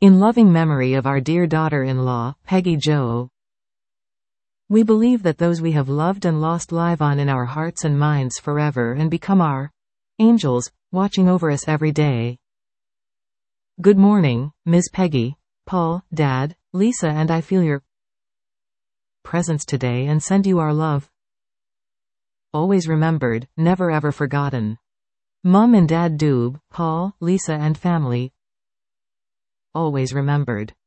In loving memory of our dear daughter-in-law, Peggy Jo. We believe that those we have loved and lost live on in our hearts and minds forever and become our angels, watching over us every day. Good morning, Ms. Peggy, Paul, Dad, Lisa, and I feel your presence today and send you our love. Always remembered, never ever forgotten. Mom and Dad Doob, Paul, Lisa and family. Always remembered.